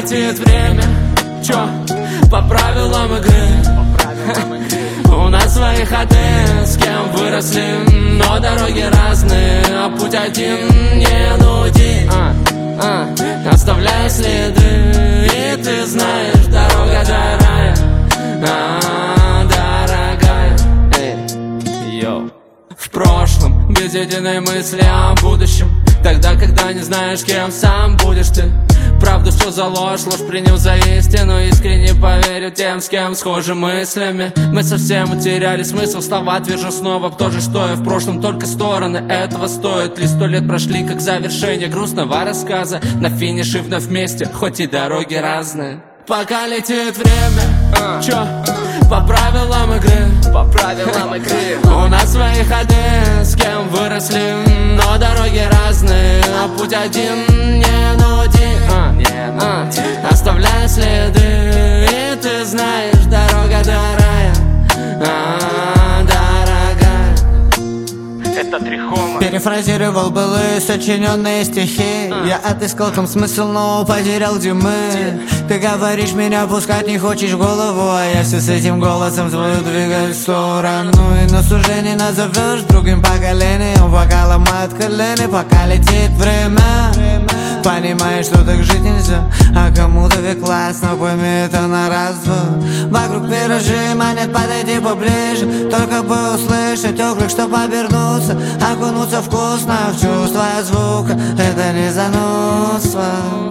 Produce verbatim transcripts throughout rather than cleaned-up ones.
летит время, чё, по правилам игры. У нас свои ходы, с кем выросли, но дороги разные, а путь один не нуди, а, а, оставляя следы. И ты знаешь, дорога до рая, а, дорогая. Эй, йоу. В прошлом без единой мысли о будущем, тогда, когда не знаешь, кем сам будешь ты. Правду все за ложь, ложь принял за истину. Искренне поверю тем, с кем схожи мыслями. Мы совсем утеряли смысл, слова твержу снова то же, что и в прошлом, только стороны этого стоят. Лишь сто лет прошли, как завершение грустного рассказа. На финише вновь вместе, хоть и дороги разные. Пока летит время, uh, чё, uh, по правилам игры, по правилам игры. У нас свои ходы, с кем выросли, но дороги разные, а путь один не нуди, uh, не нуди. Uh, оставляя следы. И ты знаешь, дорога до рая, а, дорогая. Это Трихома. Перефразировал былые сочиненные стихи. а. Я отыскал там смысл, но потерял дюймы. Ты говоришь, меня пускать не хочешь в голову, а я все с этим голосом свою двигаю в сторону. И нас уже не назовешь другим поколением, пока ломают колени, пока летит время. Понимаешь, что так жить нельзя, а кому-то ведь классно, пойми это на раз-два. Вокруг виражи, манят подойти поближе, только бы услышать оклик, чтоб обернуться, окунуться вкусно в чувство звука. Это не занудство.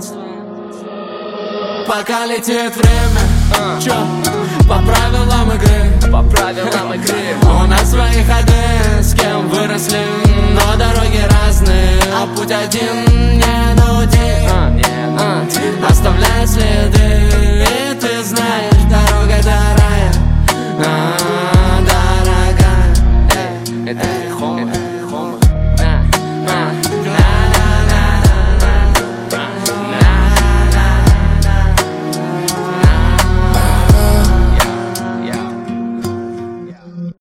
Пока летит время, uh, чё, по правилам игры, по правилам игры. У нас свои ходы, с кем выросли, но дороги разные, а путь один